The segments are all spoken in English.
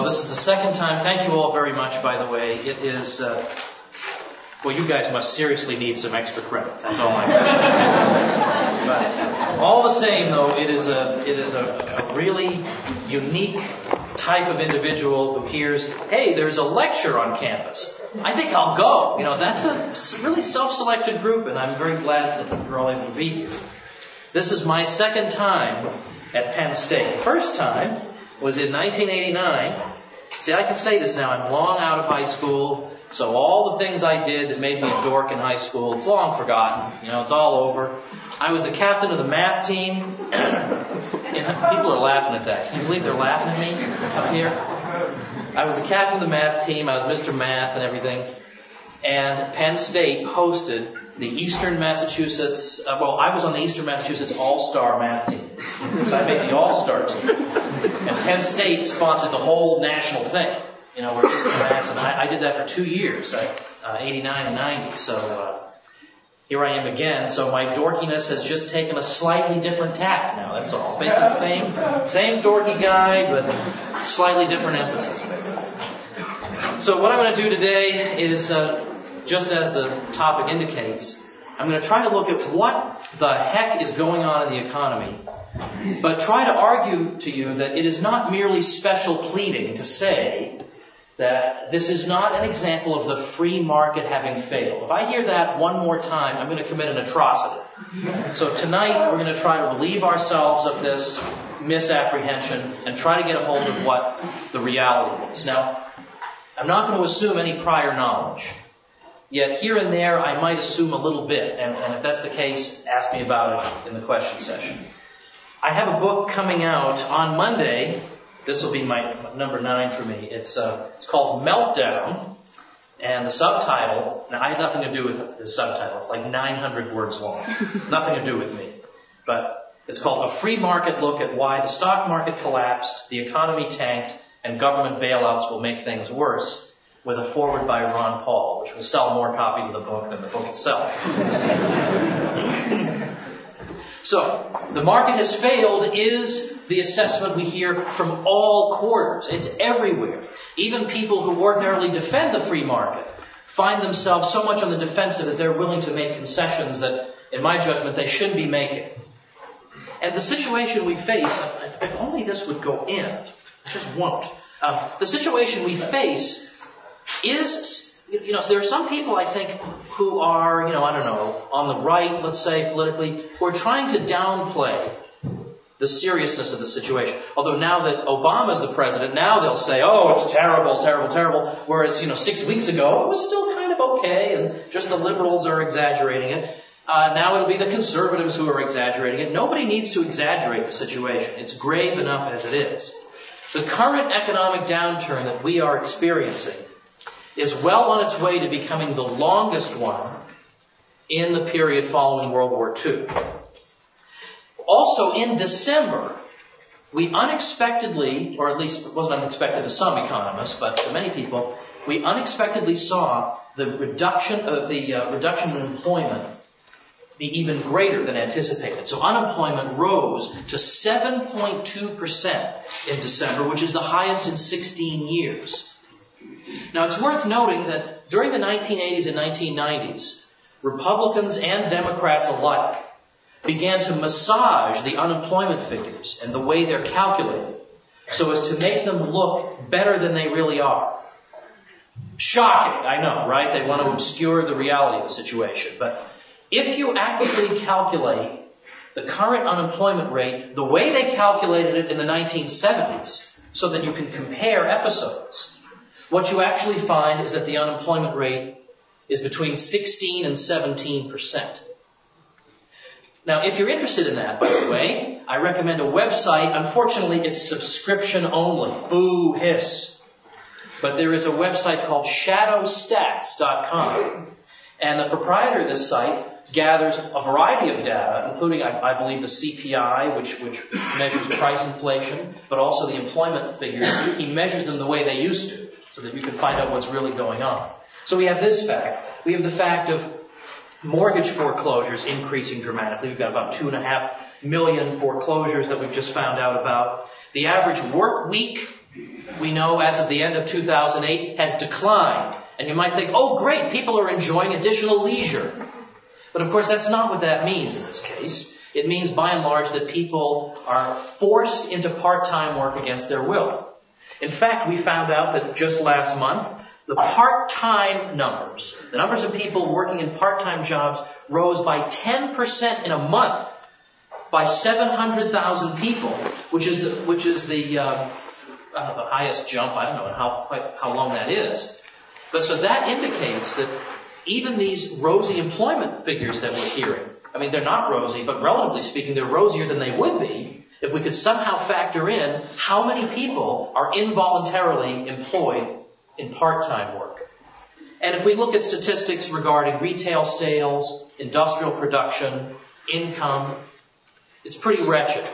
this is the second time. Thank you all very much, by the way. It is, well, you guys must seriously need some extra credit. That's all I have. But all the same, though, it is a really unique type of individual who hears, hey, there's a lecture on campus. I think I'll go. That's a really self-selected group, and I'm very glad that you're all able to be here. This is my second time at Penn State. The first time was in 1989. See, I can say this now. I'm long out of high school, so all the things I did that made me a dork in high school, it's long forgotten. It's all over. I was the captain of the math team. People are laughing at that. Can you believe they're laughing at me up here? I was the captain of the math team. I was Mr. Math and everything. And Penn State hosted the Eastern Massachusetts, I was on the Eastern Massachusetts All-Star Math team. So I made the All-Star team. And Penn State sponsored the whole national thing, where Eastern Mass, and I did that for 2 years, 89 and 90. So here I am again. So my dorkiness has just taken a slightly different tack now, that's all. Basically the same dorky guy, but slightly different emphasis. So what I'm going to do today is, just as the topic indicates, I'm going to try to look at what the heck is going on in the economy, but try to argue to you that it is not merely special pleading to say that this is not an example of the free market having failed. If I hear that one more time, I'm going to commit an atrocity. So tonight we're going to try to relieve ourselves of this misapprehension and try to get a hold of what the reality is. Now, I'm not going to assume any prior knowledge. Yet here and there I might assume a little bit, and if that's the case, ask me about it in the question session. I have a book coming out on Monday. This will be my number 9 for me. It's called Meltdown, and the subtitle, now I had nothing to do with the subtitle. It's like 900 words long. Nothing to do with me. But it's called A Free Market Look at Why the Stock Market Collapsed, the Economy Tanked, and Government Bailouts Will Make Things Worse, with a foreword by Ron Paul, which will sell more copies of the book than the book itself. So, the market has failed is the assessment we hear from all quarters. It's everywhere. Even people who ordinarily defend the free market find themselves so much on the defensive that they're willing to make concessions that, in my judgment, they shouldn't be making. And the situation we face, if only this would go in, it just won't. The situation we face is, there are some people, I think, who are, on the right, let's say, politically, who are trying to downplay the seriousness of the situation. Although now that Obama's the president, now they'll say, oh, it's terrible, terrible, terrible. Whereas, 6 weeks ago, it was still kind of okay, and just the liberals are exaggerating it. Now it'll be the conservatives who are exaggerating it. Nobody needs to exaggerate the situation. It's grave enough as it is. The current economic downturn that we are experiencing is well on its way to becoming the longest one in the period following World War II. Also, in December, we unexpectedly, or at least it wasn't unexpected to some economists, but to many people, we unexpectedly saw the reduction in employment be even greater than anticipated. So unemployment rose to 7.2% in December, which is the highest in 16 years. Now, it's worth noting that during the 1980s and 1990s, Republicans and Democrats alike began to massage the unemployment figures and the way they're calculated so as to make them look better than they really are. Shocking, I know, right? They want to obscure the reality of the situation. But if you actually calculate the current unemployment rate the way they calculated it in the 1970s so that you can compare episodes, what you actually find is that the unemployment rate is between 16 and 17%. Now, if you're interested in that, by the way, I recommend a website. Unfortunately, it's subscription only. Boo, hiss. But there is a website called shadowstats.com. And the proprietor of this site gathers a variety of data, including, I believe, the CPI, which measures price inflation, but also the employment figures. He measures them the way they used to, so that you can find out what's really going on. So we have this fact. We have the fact of mortgage foreclosures increasing dramatically. We've got about 2.5 million foreclosures that we've just found out about. The average work week we know as of the end of 2008 has declined. And you might think, oh great, people are enjoying additional leisure. But of course that's not what that means in this case. It means by and large that people are forced into part-time work against their will. In fact, we found out that just last month, the part-time numbers, the numbers of people working in part-time jobs rose by 10% in a month by 700,000 people, which is the highest jump. I don't know how long that is. But so that indicates that even these rosy employment figures that we're hearing, I mean, they're not rosy, but relatively speaking, they're rosier than they would be if we could somehow factor in how many people are involuntarily employed in part-time work. And if we look at statistics regarding retail sales, industrial production, income, it's pretty wretched.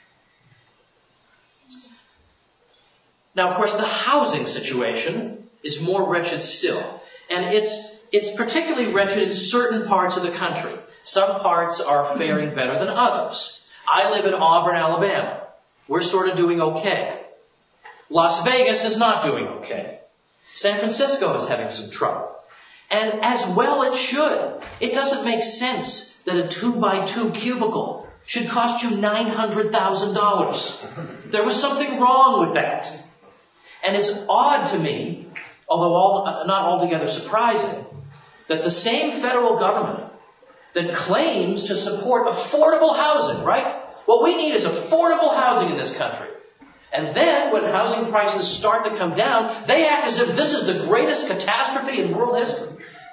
Now, of course, the housing situation is more wretched still. And it's particularly wretched in certain parts of the country. Some parts are faring better than others. I live in Auburn, Alabama. We're sort of doing okay. Las Vegas is not doing okay. San Francisco is having some trouble. And as well it should. It doesn't make sense that a 2x2 cubicle should cost you $900,000. There was something wrong with that. And it's odd to me, although not altogether surprising, that the same federal government that claims to support affordable housing, right? What we need is affordable housing in this country. And then, when housing prices start to come down, they act as if this is the greatest catastrophe in world history.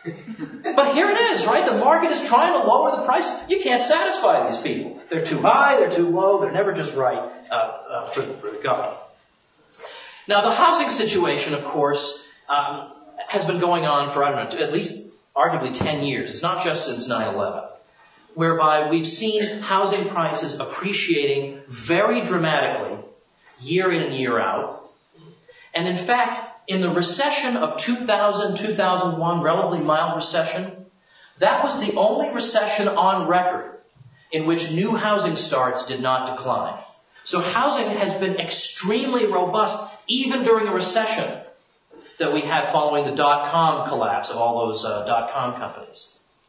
But here it is, right? The market is trying to lower the price. You can't satisfy these people. They're too high, they're too low, they're never just right for the government. Now, the housing situation, of course, has been going on for, at least arguably 10 years. It's not just since 9/11, whereby we've seen housing prices appreciating very dramatically year in and year out. And in fact, in the recession of 2000, 2001, relatively mild recession, that was the only recession on record in which new housing starts did not decline. So housing has been extremely robust even during a recession that we had following the dot-com collapse of all those dot-com companies.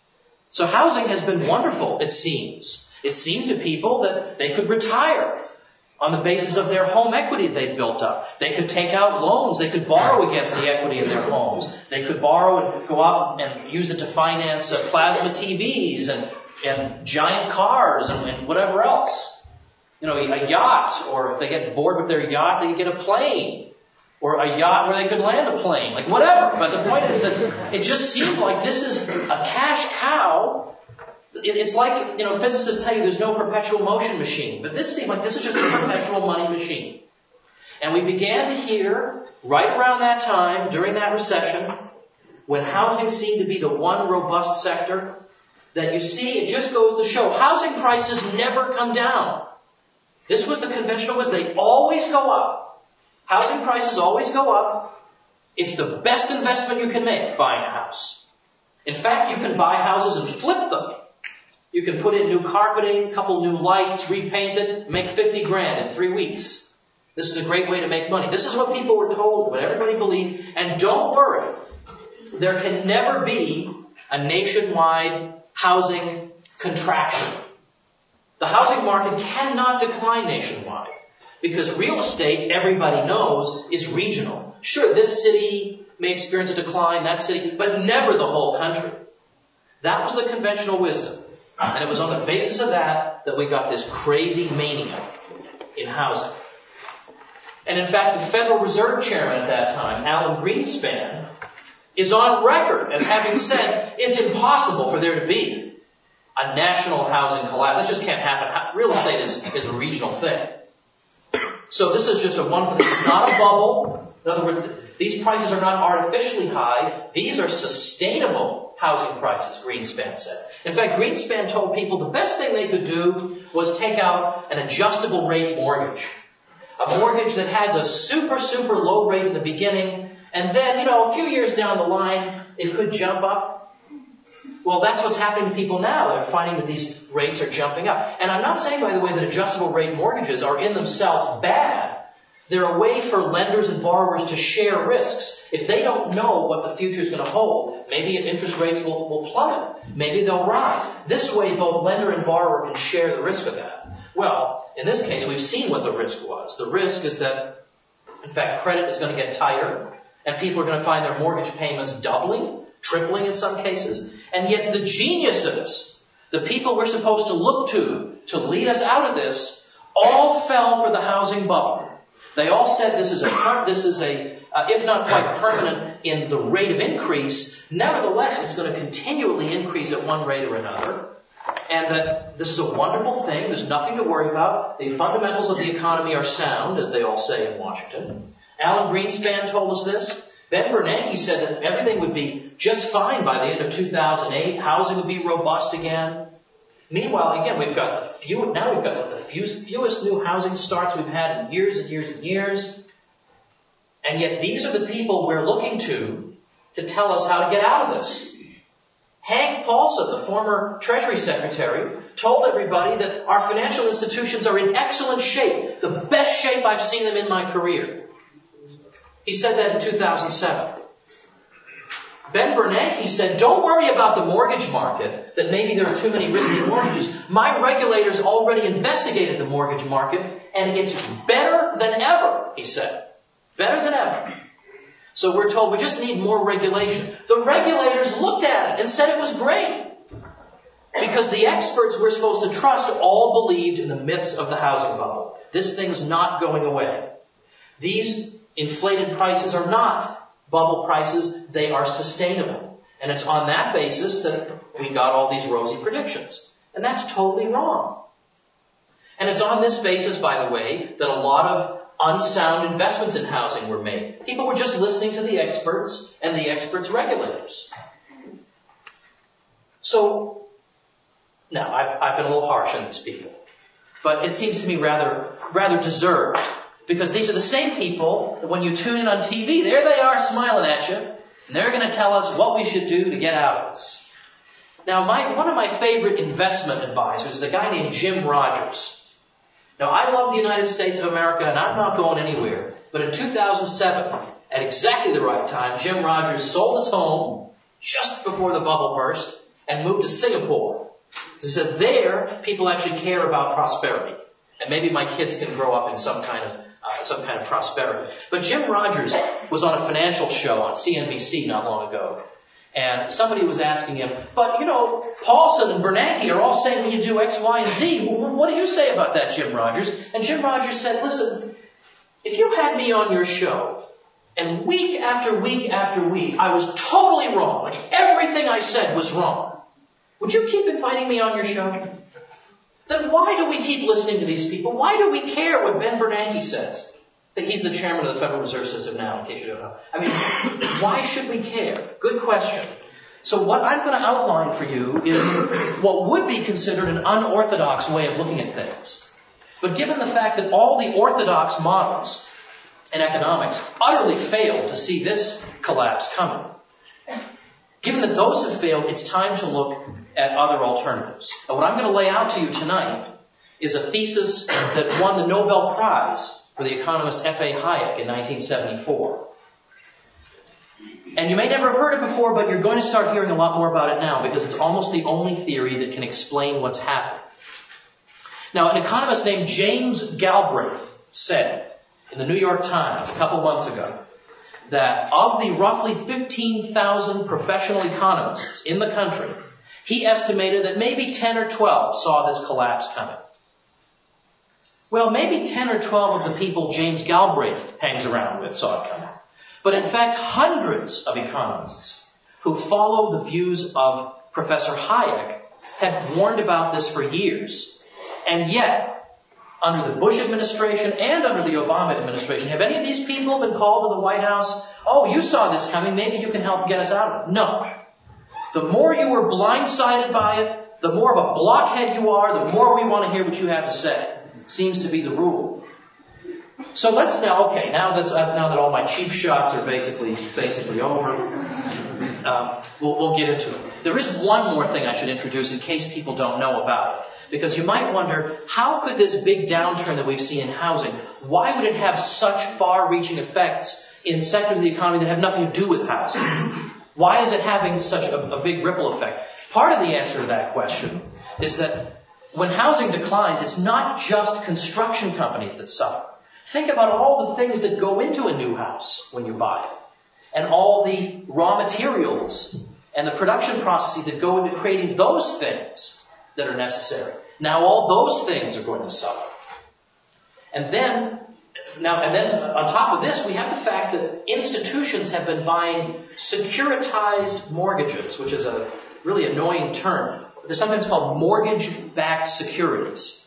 So housing has been wonderful, it seems. It seemed to people that they could retire on the basis of their home equity they'd built up. They could take out loans. They could borrow against the equity of their homes. They could borrow and go out and use it to finance plasma TVs and giant cars and whatever else. You know, a yacht, or if they get bored with their yacht, they get a plane. Or a yacht where they could land a plane. Like whatever. But the point is that it just seemed like this is a cash cow. It's like, physicists tell you there's no perpetual motion machine. But this seemed like this is just a perpetual money machine. And we began to hear, right around that time, during that recession, when housing seemed to be the one robust sector, that you see, it just goes to show, housing prices never come down. This was the conventional wisdom. They always go up. Housing prices always go up. It's the best investment you can make, buying a house. In fact, you can buy houses and flip them. You can put in new carpeting, a couple new lights, repaint it, make $50,000 in 3 weeks. This is a great way to make money. This is what people were told, what everybody believed. And don't worry, there can never be a nationwide housing contraction. The housing market cannot decline nationwide. Because real estate, everybody knows, is regional. Sure, this city may experience a decline, that city, but never the whole country. That was the conventional wisdom. And it was on the basis of that we got this crazy mania in housing. And in fact, the Federal Reserve Chairman at that time, Alan Greenspan, is on record as having said it's impossible for there to be a national housing collapse. That just can't happen. Real estate is a regional thing. So this is just a one for this is not a bubble. In other words, these prices are not artificially high. These are sustainable housing prices, Greenspan said. In fact, Greenspan told people the best thing they could do was take out an adjustable rate mortgage. A mortgage that has a super, super low rate in the beginning, and then, a few years down the line, it could jump up. Well, that's what's happening to people now. They're finding that these rates are jumping up. And I'm not saying, by the way, that adjustable rate mortgages are in themselves bad. They're a way for lenders and borrowers to share risks. If they don't know what the future is going to hold, maybe interest rates will plummet. Maybe they'll rise. This way, both lender and borrower can share the risk of that. Well, in this case, we've seen what the risk was. The risk is that, in fact, credit is going to get tighter, and people are going to find their mortgage payments doubling, tripling in some cases. And yet the genius of this, the people we're supposed to look to lead us out of this, all fell for the housing bubble. They all said this is a if not quite permanent in the rate of increase, nevertheless it's going to continually increase at one rate or another. And that this is a wonderful thing. There's nothing to worry about. The fundamentals of the economy are sound, as they all say in Washington. Alan Greenspan told us this. Ben Bernanke said that everything would be just fine by the end of 2008. Housing would be robust again. Meanwhile, again, we've got the fewest new housing starts we've had in years and years and years. And yet these are the people we're looking to tell us how to get out of this. Hank Paulson, the former Treasury Secretary, told everybody that our financial institutions are in excellent shape, the best shape I've seen them in my career. He said that in 2007. Ben Bernanke said, don't worry about the mortgage market, that maybe there are too many risky mortgages. My regulators already investigated the mortgage market, and it's better than ever, he said. Better than ever. So we're told we just need more regulation. The regulators looked at it and said it was great. Because the experts we're supposed to trust all believed in the myths of the housing bubble. This thing's not going away. These inflated prices are not bubble prices. They are sustainable. And it's on that basis that we got all these rosy predictions. And that's totally wrong. And it's on this basis, by the way, that a lot of unsound investments in housing were made. People were just listening to the experts and the experts' regulators. So, now, I've been a little harsh on these people. But it seems to me rather deserved. Because these are the same people that when you tune in on TV, there they are smiling at you. And they're going to tell us what we should do to get out of this. Now, one of my favorite investment advisors is a guy named Jim Rogers. Now, I love the United States of America, and I'm not going anywhere. But in 2007, at exactly the right time, Jim Rogers sold his home just before the bubble burst and moved to Singapore. He said there, people actually care about prosperity. And maybe my kids can grow up in some kind of prosperity. But Jim Rogers was on a financial show on CNBC not long ago. And somebody was asking him, but, Paulson and Bernanke are all saying we can do X, Y, and Z. What do you say about that, Jim Rogers? And Jim Rogers said, listen, if you had me on your show, and week after week after week, I was totally wrong, like everything I said was wrong, would you keep inviting me on your show? Then why do we keep listening to these people? Why do we care what Ben Bernanke says? He's the chairman of the Federal Reserve System now, in case you don't know. I mean, why should we care? Good question. So what I'm going to outline for you is what would be considered an unorthodox way of looking at things. But given the fact that all the orthodox models in economics utterly failed to see this collapse coming, given that those have failed, it's time to look at other alternatives. And what I'm going to lay out to you tonight is a thesis that won the Nobel Prize for the economist F.A. Hayek in 1974. And you may never have heard it before, but you're going to start hearing a lot more about it now because it's almost the only theory that can explain what's happened. Now, an economist named James Galbraith said in the New York Times a couple months ago that of the roughly 15,000 professional economists in the country, he estimated that maybe 10 or 12 saw this collapse coming. Well, maybe 10 or 12 of the people James Galbraith hangs around with saw it coming. But in fact, hundreds of economists who follow the views of Professor Hayek had warned about this for years. And yet, under the Bush administration and under the Obama administration, have any of these people been called to the White House? Oh, you saw this coming. Maybe you can help get us out of it. No. The more you were blindsided by it, the more of a blockhead you are, the more we want to hear what you have to say. Seems to be the rule. So let's now that all my cheap shots are basically over, we'll get into it. There is one more thing I should introduce in case people don't know about it. Because you might wonder, how could this big downturn that we've seen in housing, why would it have such far-reaching effects in sectors of the economy that have nothing to do with housing? Why is it having such a big ripple effect? Part of the answer to that question is that when housing declines, it's not just construction companies that suffer. Think about all the things that go into a new house when you buy it, and all the raw materials and the production processes that go into creating those things that are necessary. Now all those things are going to suffer. And then on top of this, we have the fact that institutions have been buying securitized mortgages, which is a really annoying term. They're sometimes called mortgage-backed securities.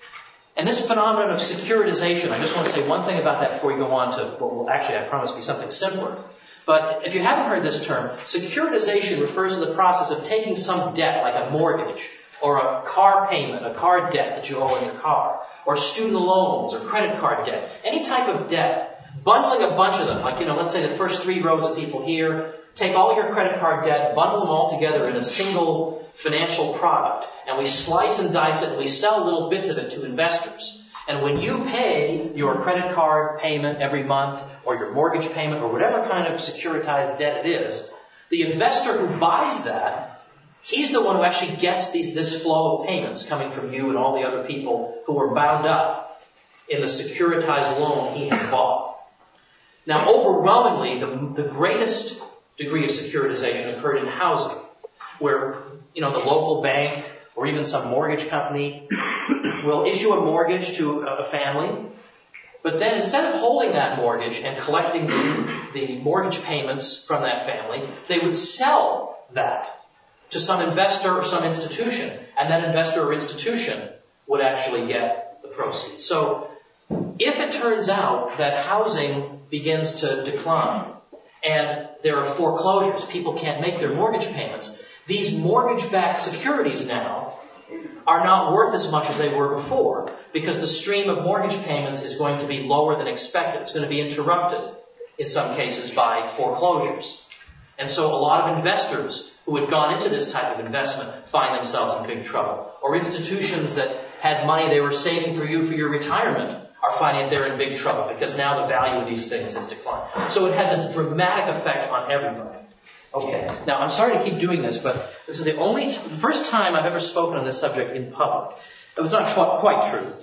And this phenomenon of securitization, I just want to say one thing about that before we go on to what will actually, I promise, be something simpler. But if you haven't heard this term, securitization refers to the process of taking some debt, like a mortgage, or a car payment, a car debt that you owe on your car, or student loans, or credit card debt, any type of debt, bundling a bunch of them, like, let's say the first 3 rows of people here, take all your credit card debt, bundle them all together in a single financial product, and we slice and dice it, and we sell little bits of it to investors. And when you pay your credit card payment every month, or your mortgage payment, or whatever kind of securitized debt it is, the investor who buys that, he's the one who actually gets this flow of payments coming from you and all the other people who are bound up in the securitized loan he has bought. Now, overwhelmingly, the greatest degree of securitization occurred in housing, where, the local bank or even some mortgage company will issue a mortgage to a family, but then instead of holding that mortgage and collecting the mortgage payments from that family, they would sell that to some investor or some institution, and that investor or institution would actually get the proceeds. So if it turns out that housing begins to decline and there are foreclosures, people can't make their mortgage payments, these mortgage-backed securities now are not worth as much as they were before, because the stream of mortgage payments is going to be lower than expected. It's going to be interrupted in some cases by foreclosures. And so a lot of investors who had gone into this type of investment find themselves in big trouble. Or institutions that had money they were saving for you for your retirement are finding that they're in big trouble because now the value of these things has declined. So it has a dramatic effect on everybody. Okay, now I'm sorry to keep doing this, but this is the first time I've ever spoken on this subject in public. It was not quite true.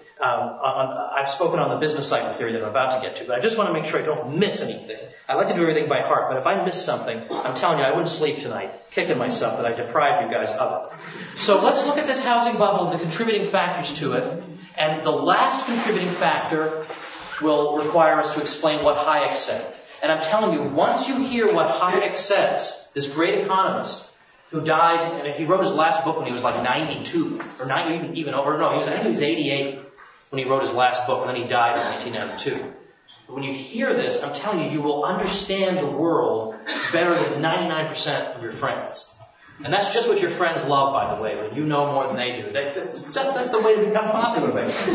I've spoken on the business cycle theory that I'm about to get to, but I just want to make sure I don't miss anything. I like to do everything by heart, but if I miss something, I'm telling you, I wouldn't sleep tonight, kicking myself that I deprived you guys of it. So let's look at this housing bubble, the contributing factors to it, and the last contributing factor will require us to explain what Hayek said. And I'm telling you, once you hear what Hayek says, this great economist who died, and he wrote his last book when he was like 92, or 90, even over, no, I think he was 88 when he wrote his last book, and then he died in 1992. But when you hear this, I'm telling you, you will understand the world better than 99% of your friends. And that's just what your friends love, by the way, when you know more than they do. That's the way to become popular, basically.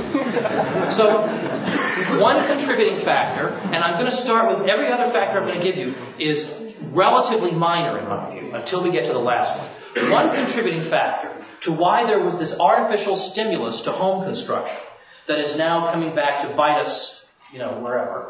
So, one contributing factor, and I'm going to start with every other factor I'm going to give you, is relatively minor in my view, until we get to the last one. One contributing factor to why there was this artificial stimulus to home construction that is now coming back to bite us, wherever,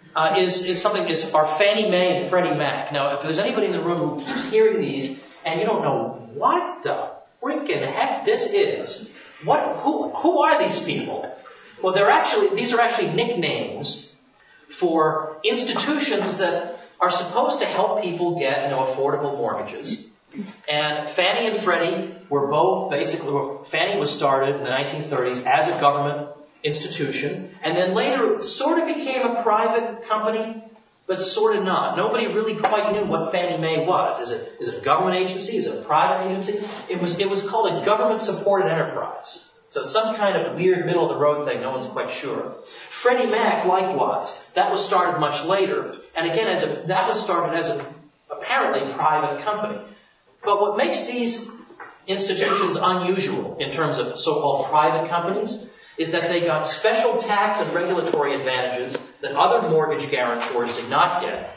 is our Fannie Mae and Freddie Mac. Now, if there's anybody in the room who keeps hearing these, and you don't know what the freaking heck this is, who are these people? Well, these are actually nicknames for institutions that are supposed to help people get affordable mortgages. And Fannie and Freddie were both Fannie was started in the 1930s as a government institution, and then later it sort of became a private company, but sort of not. Nobody really quite knew what Fannie Mae was. Is it a government agency? Is it a private agency? It was called a government-supported enterprise. So it's some kind of weird middle-of-the-road thing. No one's quite sure. Freddie Mac, likewise. That was started much later. And again, that was started as an apparently private company. But what makes these institutions unusual in terms of so-called private companies is that they got special tax and regulatory advantages that other mortgage guarantors did not get.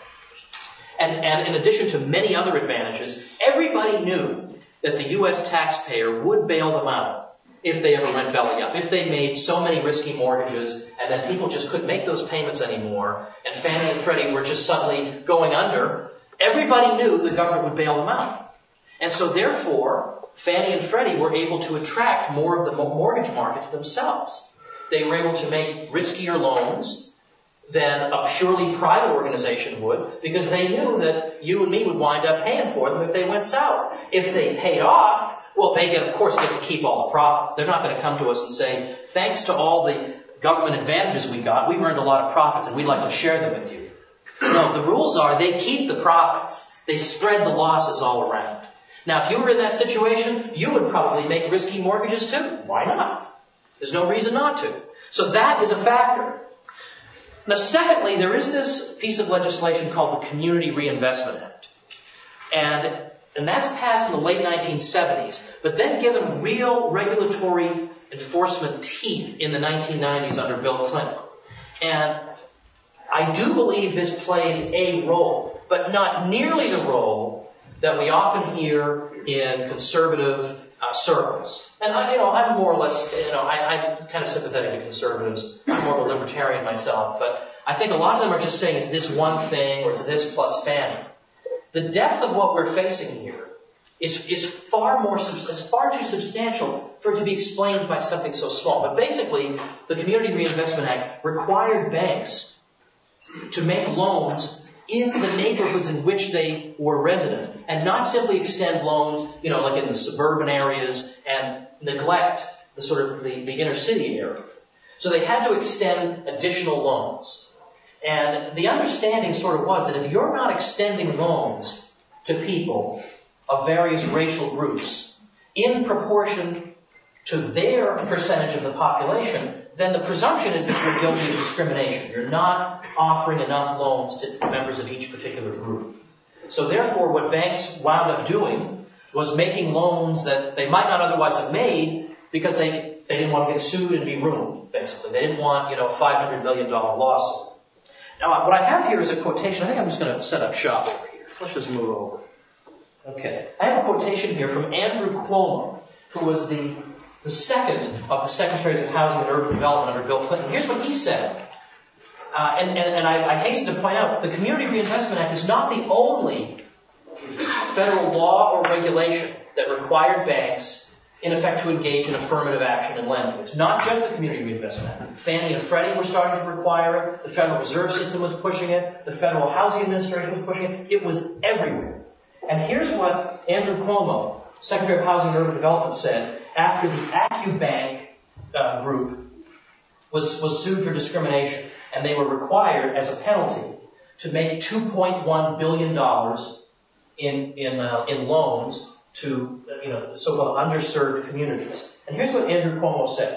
And in addition to many other advantages, everybody knew that the U.S. taxpayer would bail them out if they ever went belly up. If they made so many risky mortgages and then people just couldn't make those payments anymore and Fannie and Freddie were just suddenly going under, everybody knew the government would bail them out. And so therefore, Fannie and Freddie were able to attract more of the mortgage market to themselves. They were able to make riskier loans than a purely private organization would, because they knew that you and me would wind up paying for them if they went sour. If they paid off, well, they of course get to keep all the profits. They're not going to come to us and say, thanks to all the government advantages we got, we've earned a lot of profits and we'd like to share them with you. No, the rules are they keep the profits. They spread the losses all around. Now, if you were in that situation, you would probably make risky mortgages too. Why not? There's no reason not to. So that is a factor. Now, secondly, there is this piece of legislation called the Community Reinvestment Act. And that's passed in the late 1970s, but then given real regulatory enforcement teeth in the 1990s under Bill Clinton. And I do believe this plays a role, but not nearly the role that we often hear in conservative circles. And I'm more or less, I'm kind of sympathetic to conservatives. I'm more of a libertarian myself, but I think a lot of them are just saying it's this one thing or it's this plus Fannie. The depth of what we're facing here is far too substantial for it to be explained by something so small. But basically, the Community Reinvestment Act required banks to make loans in the neighborhoods in which they were resident, and not simply extend loans, like in the suburban areas, and neglect the inner city area. So they had to extend additional loans. And the understanding sort of was that if you're not extending loans to people of various racial groups in proportion to their percentage of the population, then the presumption is that you're guilty of discrimination. You're not offering enough loans to members of each particular group. So therefore, what banks wound up doing was making loans that they might not otherwise have made because they didn't want to get sued and be ruined, basically. They didn't want, a $500 million lawsuit. Now, what I have here is a quotation. I think I'm just going to set up shop over here. Let's just move over. Okay. I have a quotation here from Andrew Cuomo, who was the second of the Secretaries of Housing and Urban Development under Bill Clinton. Here's what he said. And I hasten to point out, the Community Reinvestment Act is not the only federal law or regulation that required banks, in effect, to engage in affirmative action in lending. It's not just the Community Reinvestment Act. Fannie and Freddie were starting to require it. The Federal Reserve System was pushing it. The Federal Housing Administration was pushing it. It was everywhere. And here's what Andrew Cuomo, Secretary of Housing and Urban Development, said after the AccuBank group was sued for discrimination, and they were required as a penalty to make $2.1 billion in loans to so-called underserved communities. And here's what Andrew Cuomo said.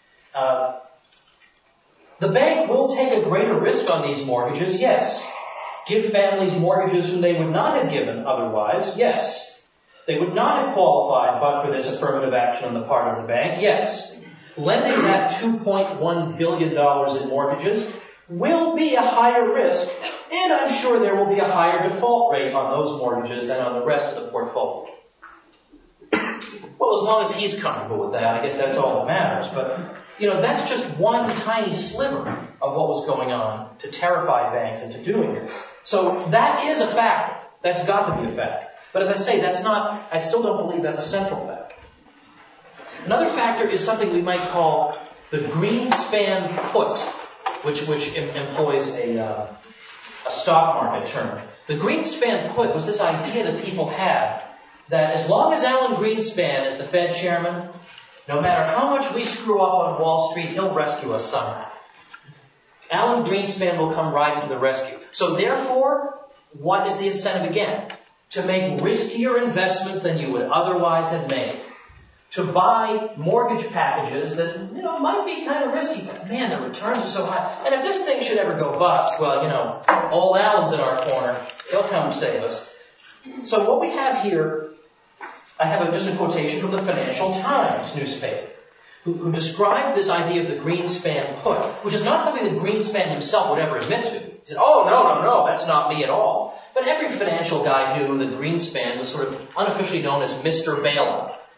The bank will take a greater risk on these mortgages, yes. Give families mortgages whom they would not have given otherwise, yes. They would not have qualified but for this affirmative action on the part of the bank, yes. Lending that $2.1 billion in mortgages will be a higher risk, and I'm sure there will be a higher default rate on those mortgages than on the rest of the portfolio. Well, as long as he's comfortable with that, I guess that's all that matters. But, that's just one tiny sliver of what was going on to terrify banks into doing it. So that is a factor. That's got to be a factor. But as I say, I still don't believe that's a central factor. Another factor is something we might call the Greenspan put, which employs a stock market term. The Greenspan put was this idea that people had that as long as Alan Greenspan is the Fed chairman, no matter how much we screw up on Wall Street, he'll rescue us somehow. Alan Greenspan will come right to the rescue. So therefore, what is the incentive again? To make riskier investments than you would otherwise have made. To buy mortgage packages that, might be kind of risky, but man, the returns are so high. And if this thing should ever go bust, well, old Alan's in our corner. He'll come save us. So what we have here, I have just a quotation from the Financial Times newspaper, who described this idea of the Greenspan put, which is not something that Greenspan himself would ever admit to. He said, oh, no, that's not me at all. But every financial guy knew that Greenspan was sort of unofficially known as Mr. Bailout.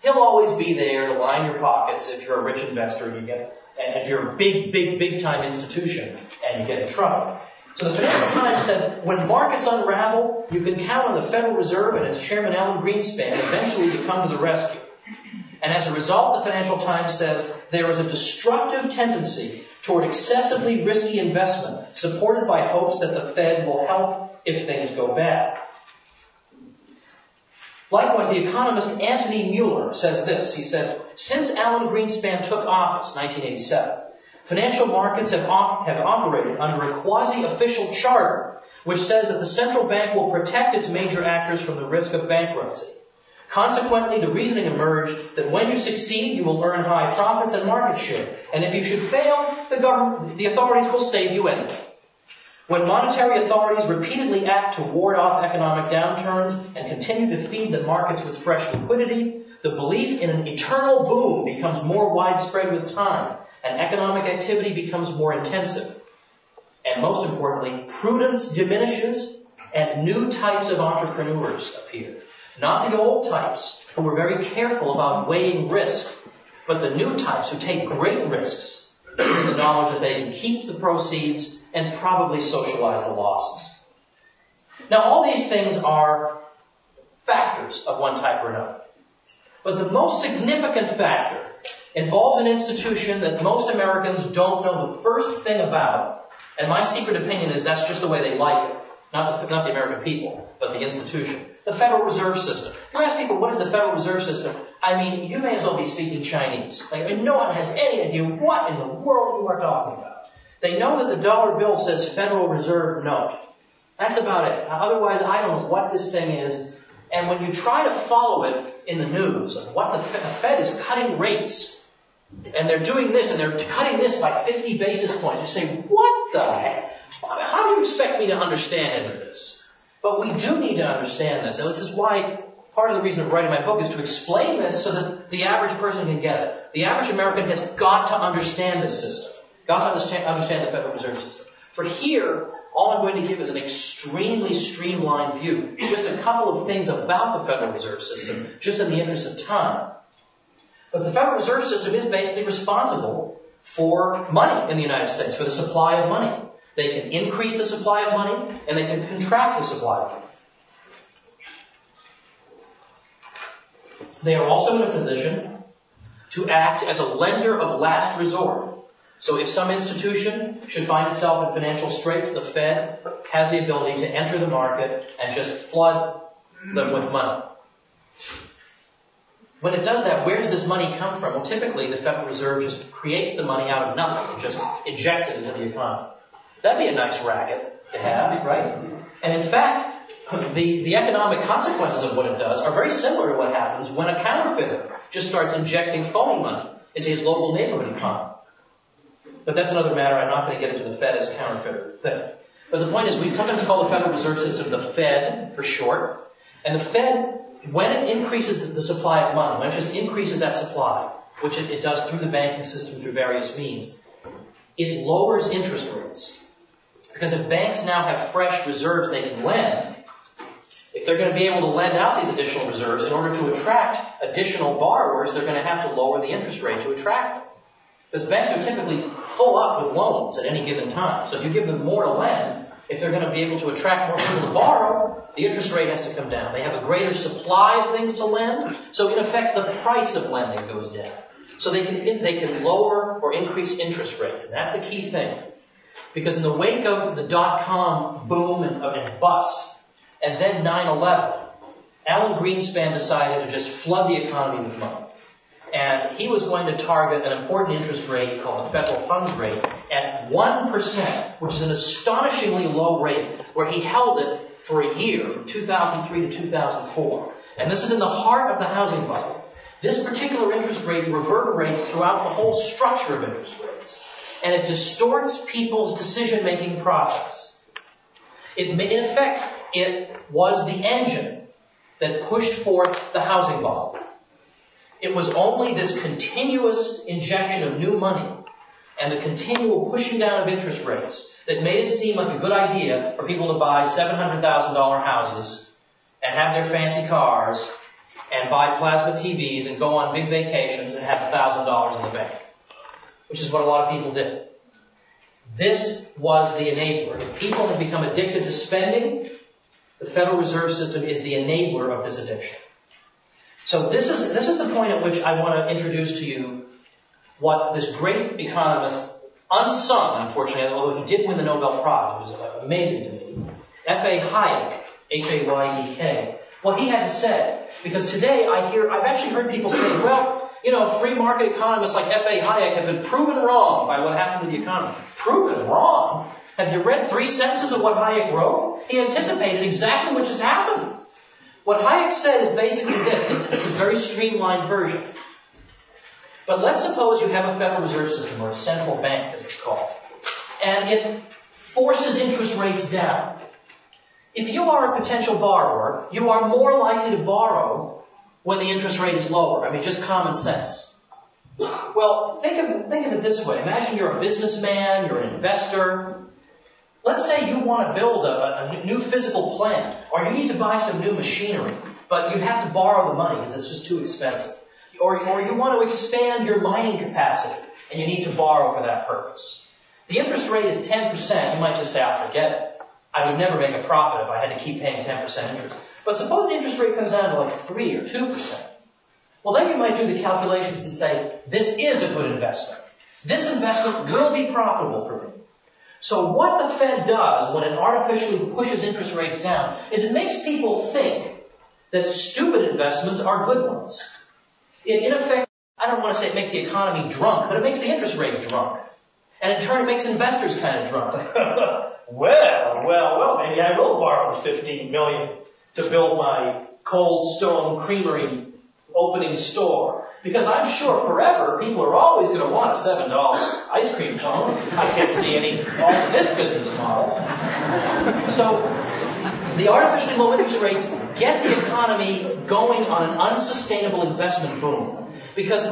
He'll always be there to line your pockets if you're a rich investor and if you're a big time institution and you get in trouble. So the Financial Times said, when markets unravel, you can count on the Federal Reserve and its chairman Alan Greenspan eventually to come to the rescue. And as a result, the Financial Times says, there is a destructive tendency toward excessively risky investment supported by hopes that the Fed will help if things go bad. Likewise, the economist Anthony Mueller says this. He said, since Alan Greenspan took office, 1987, financial markets have operated under a quasi-official charter which says that the central bank will protect its major actors from the risk of bankruptcy. Consequently, the reasoning emerged that when you succeed, you will earn high profits and market share. And if you should fail, the authorities will save you anyway. When monetary authorities repeatedly act to ward off economic downturns and continue to feed the markets with fresh liquidity, the belief in an eternal boom becomes more widespread with time, and economic activity becomes more intensive. And most importantly, prudence diminishes and new types of entrepreneurs appear. Not the old types who were very careful about weighing risk, but the new types who take great risks with the knowledge that they can keep the proceeds and probably socialize the losses. Now, all these things are factors of one type or another. But the most significant factor involves an institution that most Americans don't know the first thing about, and my secret opinion is that's just the way they like it. Not the American people, but the institution. The Federal Reserve System. You ask people, what is the Federal Reserve System? I mean, you may as well be speaking Chinese. No one has any idea what in the world you are talking about. They know that the dollar bill says Federal Reserve Note. That's about it. Otherwise, I don't know what this thing is. And when you try to follow it in the news, of what the Fed is cutting rates, and they're doing this, and they're cutting this by 50 basis points, you say, what the heck? How do you expect me to understand any of this? But we do need to understand this. And this is why part of the reason of writing my book is to explain this so that the average person can get it. The average American has got to understand this system. Got to understand the Federal Reserve System. For here, all I'm going to give is an extremely streamlined view. Just a couple of things about the Federal Reserve System, just in the interest of time. But the Federal Reserve System is basically responsible for money in the United States, for the supply of money. They can increase the supply of money, and they can contract the supply of money. They are also in a position to act as a lender of last resort. So if some institution should find itself in financial straits, the Fed has the ability to enter the market and just flood them with money. When it does that, where does this money come from? Well, typically the Federal Reserve just creates the money out of nothing and just injects it into the economy. That'd be a nice racket to have, right? And in fact, the economic consequences of what it does are very similar to what happens when a counterfeiter just starts injecting phony money into his local neighborhood economy. But that's another matter. I'm not going to get into the Fed as a counterfeiter thing. But the point is, we sometimes call the Federal Reserve System the Fed for short. And the Fed, when it increases the supply of money, when it just increases that supply, which it does through the banking system through various means, it lowers interest rates. Because if banks now have fresh reserves they can lend, if they're going to be able to lend out these additional reserves in order to attract additional borrowers, they're going to have to lower the interest rate to attract them. Because banks are typically full up with loans at any given time. So if you give them more to lend, if they're going to be able to attract more people to borrow, the interest rate has to come down. They have a greater supply of things to lend, so in effect the price of lending goes down. So they can lower or increase interest rates, and that's the key thing. Because in the wake of the dot-com boom and bust, and then 9/11, Alan Greenspan decided to just flood the economy with money. And he was going to target an important interest rate called the federal funds rate at 1%, which is an astonishingly low rate, where he held it for a year, from 2003 to 2004. And this is in the heart of the housing bubble. This particular interest rate reverberates throughout the whole structure of interest rates. And it distorts people's decision-making process. In effect, it was the engine that pushed forth the housing bubble. It was only this continuous injection of new money and the continual pushing down of interest rates that made it seem like a good idea for people to buy $700,000 houses and have their fancy cars and buy plasma TVs and go on big vacations and have $1,000 in the bank, which is what a lot of people did. This was the enabler. If people have become addicted to spending, the Federal Reserve System is the enabler of this addiction. So this is the point at which I want to introduce to you what this great economist, unsung, unfortunately, although he did win the Nobel Prize, which is amazing to me, F.A. Hayek, Hayek, what he had to say. Because today I've actually heard people say, well, free market economists like F.A. Hayek have been proven wrong by what happened to the economy. Proven wrong? Have you read 3 sentences of what Hayek wrote? He anticipated exactly what just happened. What Hayek said is basically this. It's a very streamlined version. But let's suppose you have a Federal Reserve System, or a central bank, as it's called, and it forces interest rates down. If you are a potential borrower, you are more likely to borrow when the interest rate is lower. I mean, just common sense. Well, think of it this way. Imagine you're a businessman, you're an investor. Let's say you want to build a new physical plant, or you need to buy some new machinery, but you have to borrow the money because it's just too expensive. Or you want to expand your mining capacity, and you need to borrow for that purpose. The interest rate is 10%. You might just say, forget it. I would never make a profit if I had to keep paying 10% interest. But suppose the interest rate comes down to like 3 or 2%. Well, then you might do the calculations and say, this is a good investment. This investment will be profitable for me. So what the Fed does when it artificially pushes interest rates down is it makes people think that stupid investments are good ones. In effect, I don't want to say it makes the economy drunk, but it makes the interest rate drunk. And in turn, it makes investors kind of drunk. Well, maybe I will borrow the $15 million to build my Cold Stone Creamery opening store. Because I'm sure forever people are always going to want a $7 ice cream cone. I can't see any fault in this business model. So the artificially low interest rates get the economy going on an unsustainable investment boom. Because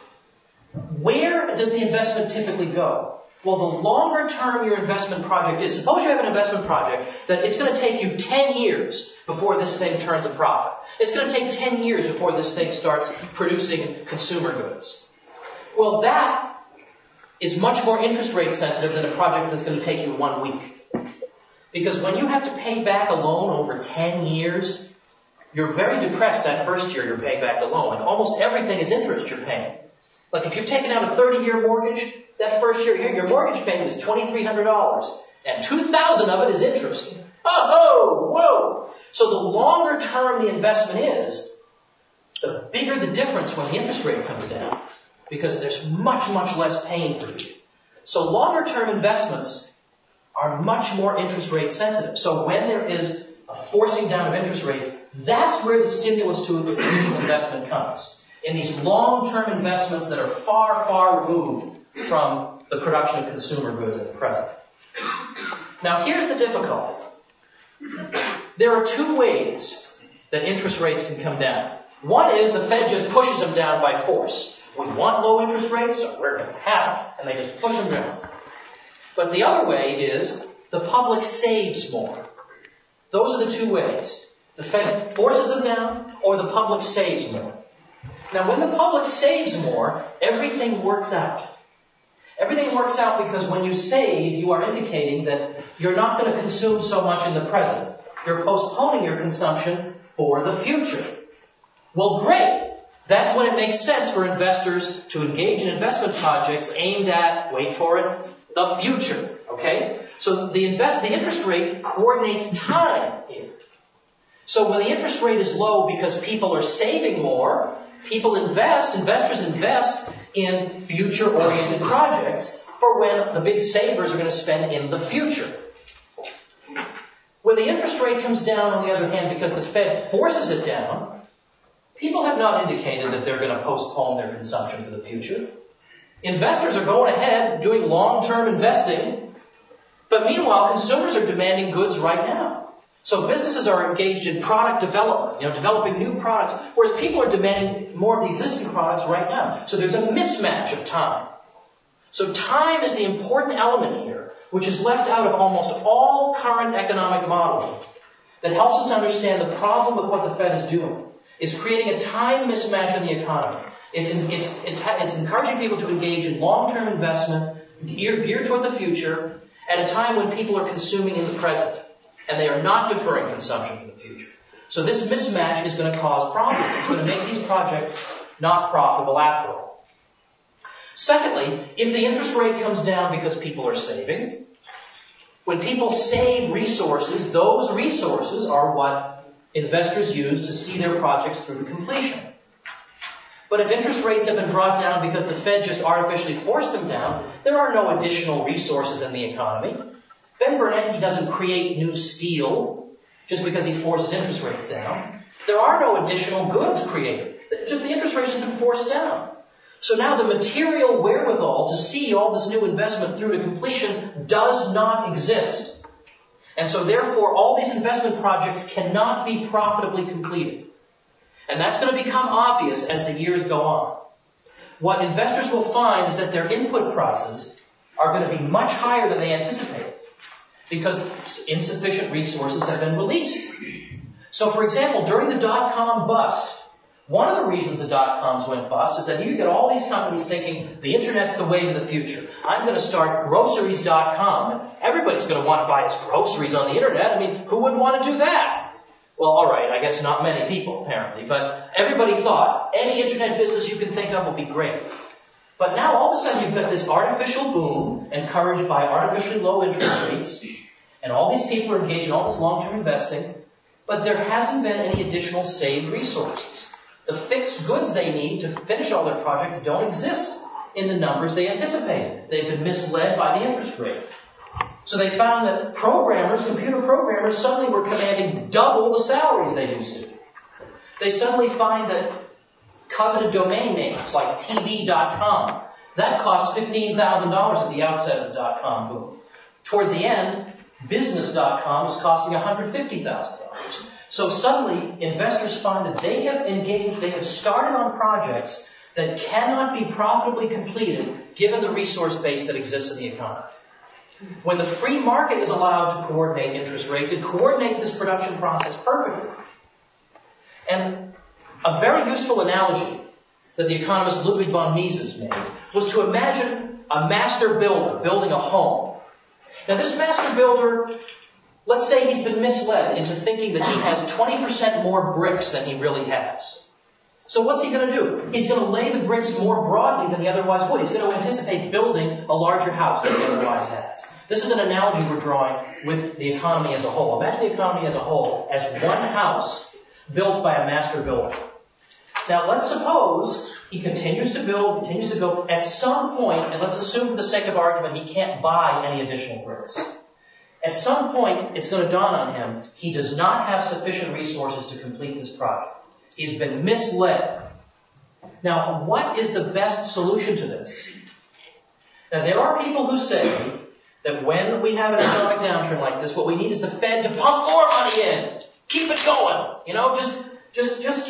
where does the investment typically go? Well, the longer term your investment project is, suppose you have an investment project that it's going to take you 10 years before this thing turns a profit. It's going to take 10 years before this thing starts producing consumer goods. Well, that is much more interest rate sensitive than a project that's going to take you 1 week. Because when you have to pay back a loan over 10 years, you're very depressed that first year you're paying back the loan. Like almost everything is interest you're paying. Like if you've taken out a 30-year mortgage, that first year here, your mortgage payment is $2,300, and $2,000 of it is interest. Whoa! So the longer term the investment is, the bigger the difference when the interest rate comes down, because there's much, much less pain for you. So longer term investments are much more interest rate sensitive. So when there is a forcing down of interest rates, that's where the stimulus to initial investment comes. In these long-term investments that are far, far removed from the production of consumer goods at present. Now, here's the difficulty. There are 2 ways that interest rates can come down. One is the Fed just pushes them down by force. We want low interest rates, so we're going to have them, and they just push them down. But the other way is the public saves more. Those are the 2 ways. The Fed forces them down, or the public saves more. Now, when the public saves more, everything works out. Everything works out because when you save, you are indicating that you're not going to consume so much in the present. You're postponing your consumption for the future. Well, great. That's when it makes sense for investors to engage in investment projects aimed at, wait for it, the future. Okay? So the interest rate coordinates time here. So when the interest rate is low because people are saving more, investors invest in future-oriented projects for when the big savers are going to spend in the future. When the interest rate comes down, on the other hand, because the Fed forces it down, people have not indicated that they're going to postpone their consumption for the future. Investors are going ahead doing long-term investing, but meanwhile, consumers are demanding goods right now. So businesses are engaged in product development, developing new products, whereas people are demanding more of the existing products right now. So there's a mismatch of time. So time is the important element here, which is left out of almost all current economic modeling that helps us to understand the problem with what the Fed is doing. It's creating a time mismatch in the economy. It's encouraging people to engage in long-term investment geared toward the future at a time when people are consuming in the present, and they are not deferring consumption for the future. So this mismatch is going to cause problems. It's going to make these projects not profitable after all. Secondly, if the interest rate comes down because people are saving, when people save resources, those resources are what investors use to see their projects through to completion. But if interest rates have been brought down because the Fed just artificially forced them down, there are no additional resources in the economy. Ben Bernanke doesn't create new steel just because he forces interest rates down. There are no additional goods created. Just the interest rates have been forced down. So now the material wherewithal to see all this new investment through to completion does not exist. And so therefore all these investment projects cannot be profitably completed. And that's going to become obvious as the years go on. What investors will find is that their input prices are going to be much higher than they anticipated because insufficient resources have been released. So, for example, during the dot-com bust, one of the reasons the dot-coms went bust is that you get all these companies thinking the Internet's the wave of the future. I'm going to start groceries.com. Everybody's going to want to buy its groceries on the Internet. I mean, who wouldn't want to do that? Well, all right, I guess not many people, apparently, but everybody thought any Internet business you can think of will be great. But now all of a sudden you've got this artificial boom encouraged by artificially low interest rates, and all these people are engaged in all this long-term investing, but there hasn't been any additional saved resources. The fixed goods they need to finish all their projects don't exist in the numbers they anticipated. They've been misled by the interest rate. So they found that computer programmers, suddenly were commanding double the salaries they used to. They suddenly find that coveted domain names like TV.com, that cost $15,000 at the outset of the dot-com boom. Toward the end, business.com is costing $150,000. So suddenly, investors find that they have started on projects that cannot be profitably completed given the resource base that exists in the economy. When the free market is allowed to coordinate interest rates, it coordinates this production process perfectly. And a very useful analogy that the economist Ludwig von Mises made was to imagine a master builder building a home. Now this master builder, let's say he's been misled into thinking that he has 20% more bricks than he really has. So what's he going to do? He's going to lay the bricks more broadly than he otherwise would. He's going to anticipate building a larger house than he otherwise has. This is an analogy we're drawing with the economy as a whole. Imagine the economy as a whole as one house built by a master builder. Now let's suppose he continues to build. At some point, and let's assume for the sake of argument he can't buy any additional bricks. At some point, it's going to dawn on him he does not have sufficient resources to complete this project. He's been misled. Now, what is the best solution to this? Now, there are people who say that when we have an economic downturn like this, what we need is the Fed to pump more money in. Keep it going. Just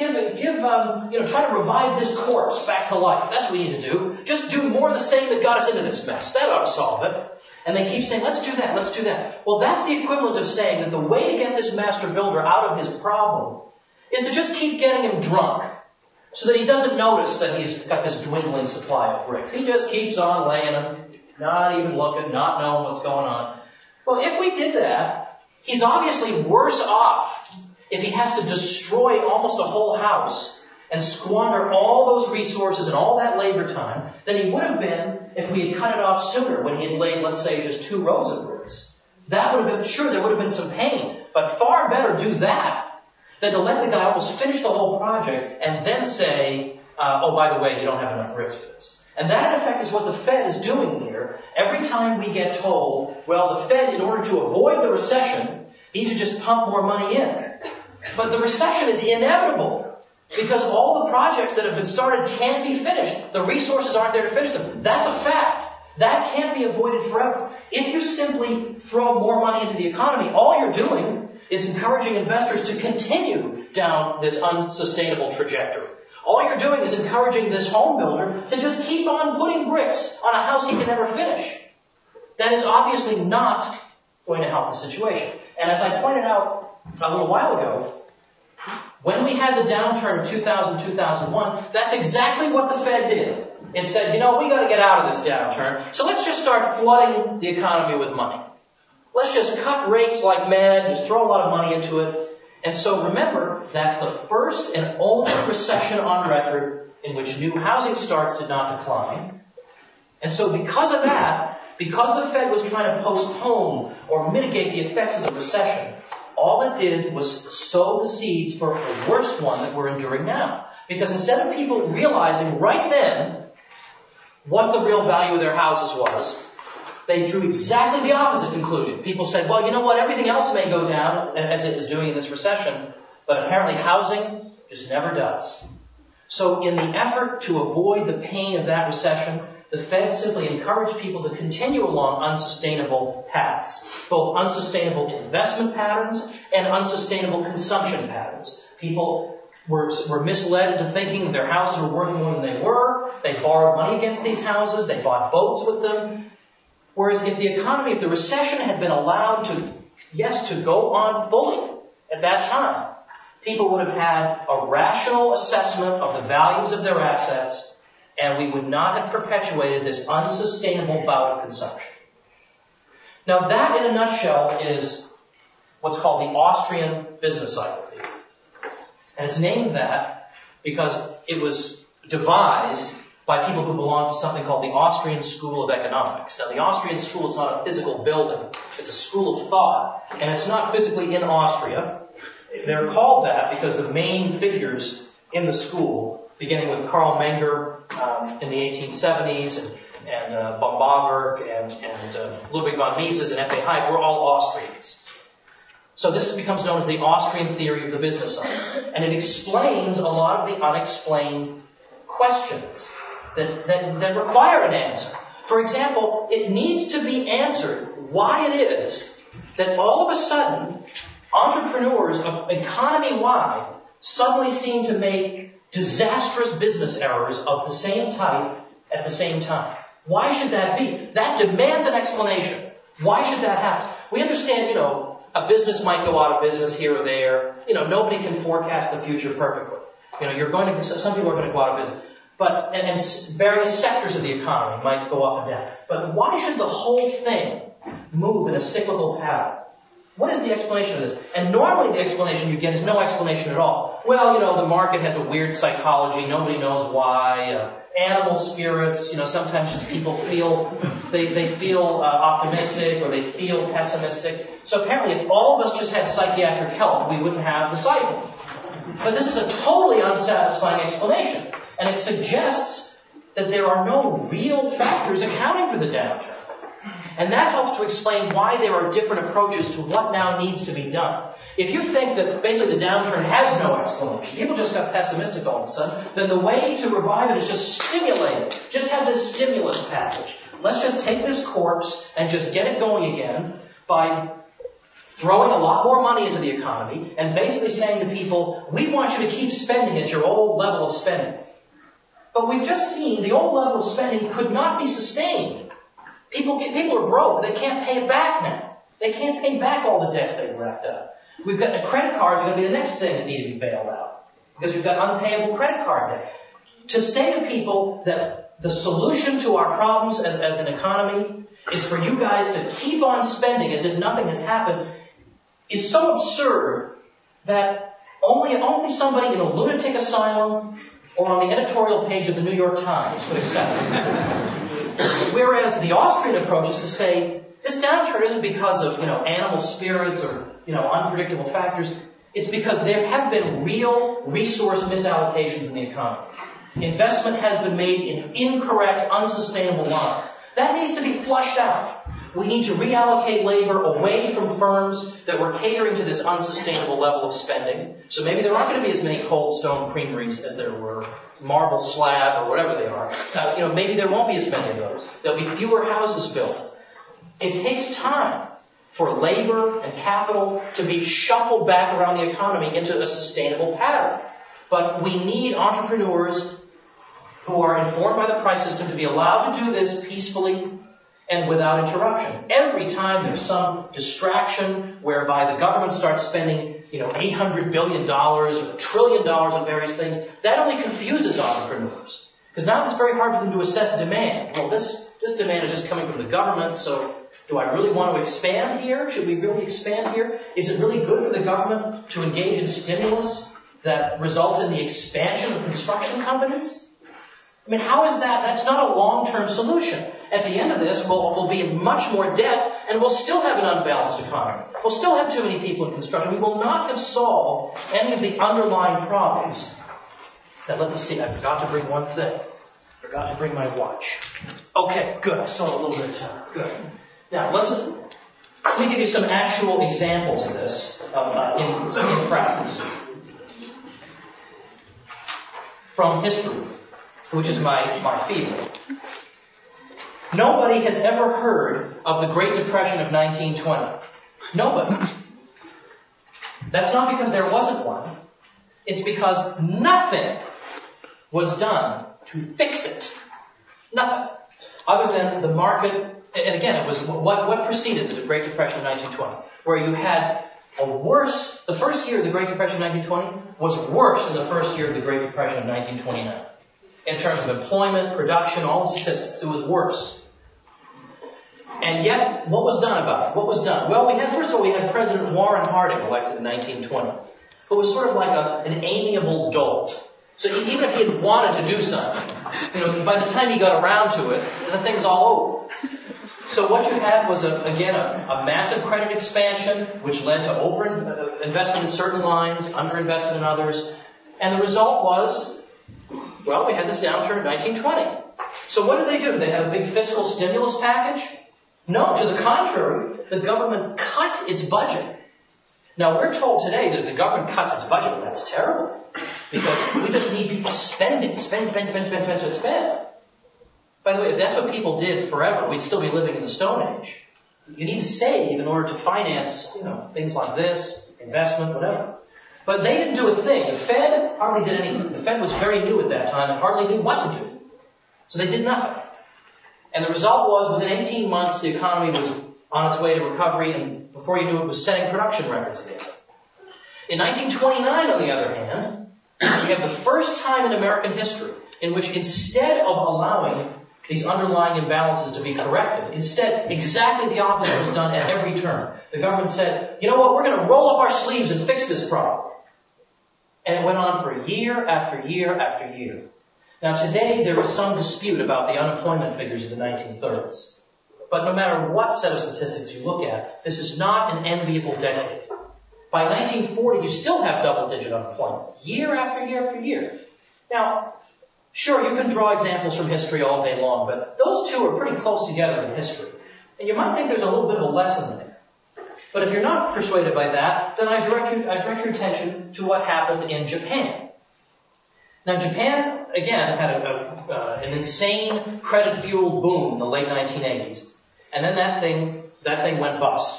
try to revive this corpse back to life. That's what we need to do. Just do more of the same that got us into this mess. That ought to solve it. And they keep saying, let's do that. Well, that's the equivalent of saying that the way to get this master builder out of his problem is to just keep getting him drunk so that he doesn't notice that he's got this dwindling supply of bricks. He just keeps on laying them, not even looking, not knowing what's going on. Well, if we did that, he's obviously worse off if he has to destroy almost a whole house and squander all those resources and all that labor time than he would have been if we had cut it off sooner when he had laid, let's say, just 2 rows of bricks. That would have been, sure, there would have been some pain, but far better do that than to let the guy almost finish the whole project and then say, oh, by the way, you don't have enough bricks for this. And that, in effect, is what the Fed is doing here. Every time we get told, well, the Fed, in order to avoid the recession, needs to just pump more money in. But the recession is inevitable because all the projects that have been started can't be finished. The resources aren't there to finish them. That's a fact. That can't be avoided forever. If you simply throw more money into the economy, all you're doing is encouraging investors to continue down this unsustainable trajectory. All you're doing is encouraging this home builder to just keep on putting bricks on a house he can never finish. That is obviously not going to help the situation. And as I pointed out a little while ago, When we had the downturn of 2000, 2001, that's exactly what the Fed did. It said, we got to get out of this downturn, so let's just start flooding the economy with money. Let's just cut rates like mad, just throw a lot of money into it. And so remember, that's the first and only recession on record in which new housing starts did not decline. And so because of that, because the Fed was trying to postpone or mitigate the effects of the recession, all it did was sow the seeds for a worse one that we're enduring now. Because instead of people realizing right then what the real value of their houses was, they drew exactly the opposite conclusion. People said, well, you know what, everything else may go down as it is doing in this recession, but apparently housing just never does. So in the effort to avoid the pain of that recession, the Fed simply encouraged people to continue along unsustainable paths, both unsustainable investment patterns and unsustainable consumption patterns. People were misled into thinking their houses were worth more than they were. They borrowed money against these houses. They bought boats with them. Whereas if the recession had been allowed to go on fully at that time, people would have had a rational assessment of the values of their assets, and we would not have perpetuated this unsustainable bout of consumption. Now that, in a nutshell, is what's called the Austrian business cycle theory. And it's named that because it was devised by people who belong to something called the Austrian School of Economics. Now, the Austrian school is not a physical building. It's a school of thought, and it's not physically in Austria. They're called that because the main figures in the school, beginning with Karl Menger in the 1870s, and von Bamberg, and Ludwig von Mises, and F.A. Hayek, were all Austrians. So this becomes known as the Austrian theory of the business cycle. And it explains a lot of the unexplained questions that require an answer. For example, it needs to be answered why it is that all of a sudden entrepreneurs economy-wide suddenly seem to make disastrous business errors of the same type at the same time. Why should that be? That demands an explanation. Why should that happen? We understand, a business might go out of business here or there. Nobody can forecast the future perfectly. Some people are going to go out of business. But, and various sectors of the economy might go up and down. But why should the whole thing move in a cyclical pattern? What is the explanation of this? And normally the explanation you get is no explanation at all. Well, the market has a weird psychology. Nobody knows why. Animal spirits, sometimes just people feel, they feel optimistic or they feel pessimistic. So apparently if all of us just had psychiatric help, we wouldn't have the cycle. But this is a totally unsatisfying explanation. And it suggests that there are no real factors accounting for the downturn. And that helps to explain why there are different approaches to what now needs to be done. If you think that basically the downturn has no explanation, people just got pessimistic all of a sudden, then the way to revive it is just stimulate it. Just have this stimulus package. Let's just take this corpse and just get it going again by throwing a lot more money into the economy and basically saying to people, we want you to keep spending at your old level of spending. But we've just seen the old level of spending could not be sustained. People are broke. They can't pay it back now. They can't pay back all the debts they've racked up. We've got the credit cards are going to be the next thing that need to be bailed out because we've got unpayable credit card debt. To say to people that the solution to our problems as an economy is for you guys to keep on spending as if nothing has happened is so absurd that only somebody in a lunatic asylum or on the editorial page of the New York Times would accept it. Whereas the Austrian approach is to say, this downturn isn't because of, animal spirits or, unpredictable factors. It's because there have been real resource misallocations in the economy. Investment has been made in incorrect, unsustainable lines. That needs to be flushed out. We need to reallocate labor away from firms that were catering to this unsustainable level of spending. So maybe there aren't going to be as many Cold Stone creameries as there were, marble slab or whatever they are. Maybe there won't be as many of those. There'll be fewer houses built. It takes time for labor and capital to be shuffled back around the economy into a sustainable pattern. But we need entrepreneurs who are informed by the price system to be allowed to do this peacefully and without interruption. Every time there's some distraction whereby the government starts spending, $800 billion or $1 trillion on various things, that only confuses entrepreneurs. Because now it's very hard for them to assess demand. Well, this demand is just coming from the government, so do I really want to expand here? Should we really expand here? Is it really good for the government to engage in stimulus that results in the expansion of construction companies? I mean, how is that? That's not a long-term solution. At the end of this, we'll be in much more debt, and we'll still have an unbalanced economy. We'll still have too many people in construction. We will not have solved any of the underlying problems. Now, let me see. I forgot to bring one thing. Forgot to bring my watch. Okay, good. I saw a little bit of time. Good. Now, let me give you some actual examples of this in practice. From history, which is my field. Nobody has ever heard of the Great Depression of 1920. Nobody. That's not because there wasn't one. It's because nothing was done to fix it. Nothing. Other than the market, and again, it was what preceded the Great Depression of 1920, where you had the first year of the Great Depression of 1920 was worse than the first year of the Great Depression of 1929. In terms of employment, production, all the statistics, it was worse. And yet, what was done about it? What was done? Well, first of all, we had President Warren Harding elected in 1920, who was sort of like an amiable dolt. So even if he had wanted to do something, by the time he got around to it, the thing's all over. So what you had was, a massive credit expansion, which led to over-investment in certain lines, under-investment in others. And the result was, we had this downturn in 1920. So what did they do? They had a big fiscal stimulus package? No, to the contrary, the government cut its budget. Now, we're told today that if the government cuts its budget, that's terrible. Because we just need people spending. Spend. By the way, if that's what people did forever, we'd still be living in the Stone Age. You need to save in order to finance, things like this, investment, whatever. But they didn't do a thing. The Fed hardly did anything. The Fed was very new at that time and hardly knew what to do. So they did nothing. And the result was, within 18 months, the economy was on its way to recovery, and before you knew it, was setting production records again. In 1929, on the other hand, we have the first time in American history in which, instead of allowing these underlying imbalances to be corrected, instead, exactly the opposite was done at every turn. The government said, you know what, we're going to roll up our sleeves and fix this problem. And it went on for year after year after year. Now today, there is some dispute about the unemployment figures of the 1930s. But no matter what set of statistics you look at, this is not an enviable decade. By 1940, you still have double-digit unemployment, year after year after year. Now, sure, you can draw examples from history all day long, but those two are pretty close together in history. And you might think there's a little bit of a lesson there. But if you're not persuaded by that, then I direct your attention to what happened in Japan. Now, Japan, again, had an insane credit-fueled boom in the late 1980s. And then that thing went bust.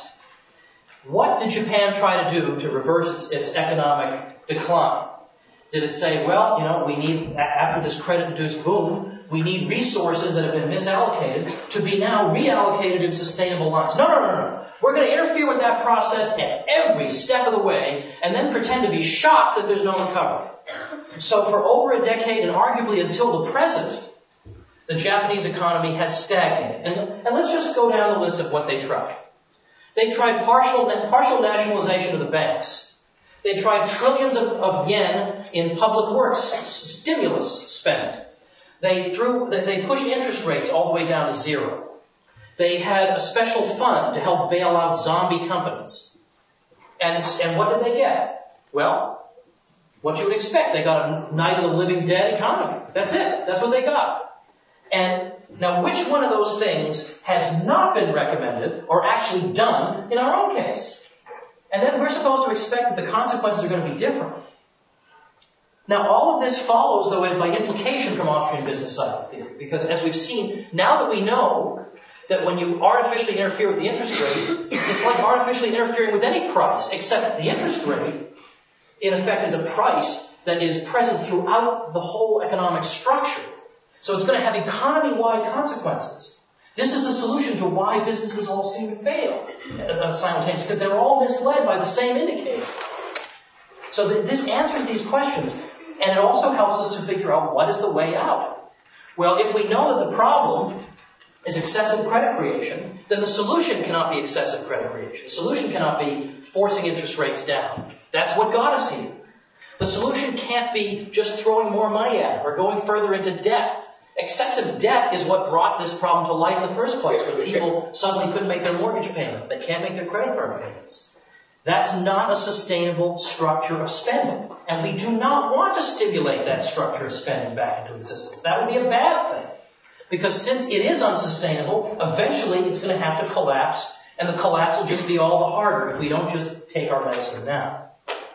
What did Japan try to do to reverse its economic decline? Did it say, we need, after this credit-induced boom, we need resources that have been misallocated to be now reallocated in sustainable lines? No. We're going to interfere with that process at every step of the way and then pretend to be shocked that there's no recovery. So for over a decade, and arguably until the present, the Japanese economy has stagnated. And let's just go down the list of what they tried. They tried partial nationalization of the banks. They tried trillions of yen in public works, stimulus spend. They pushed interest rates all the way down to zero. They had a special fund to help bail out zombie companies. And what did they get? Well, what you would expect. They got a Night of the Living Dead economy. That's it. That's what they got. And now, which one of those things has not been recommended or actually done in our own case? And then we're supposed to expect that the consequences are going to be different. Now, all of this follows, though, by implication from Austrian business cycle theory. Because as we've seen, now that we know that when you artificially interfere with the interest rate, it's like artificially interfering with any price, except the interest rate, in effect, is a price that is present throughout the whole economic structure. So it's going to have economy-wide consequences. This is the solution to why businesses all seem to fail simultaneously, because they're all misled by the same indicator. So this answers these questions, and it also helps us to figure out what is the way out. Well, if we know that the problem is excessive credit creation, then the solution cannot be excessive credit creation. The solution cannot be forcing interest rates down. That's what got us here. The solution can't be just throwing more money at it or going further into debt. Excessive debt is what brought this problem to light in the first place, when people suddenly couldn't make their mortgage payments. They can't make their credit card payments. That's not a sustainable structure of spending. And we do not want to stimulate that structure of spending back into existence. That would be a bad thing. Because since it is unsustainable, eventually it's going to have to collapse, and the collapse will just be all the harder if we don't just take our medicine now.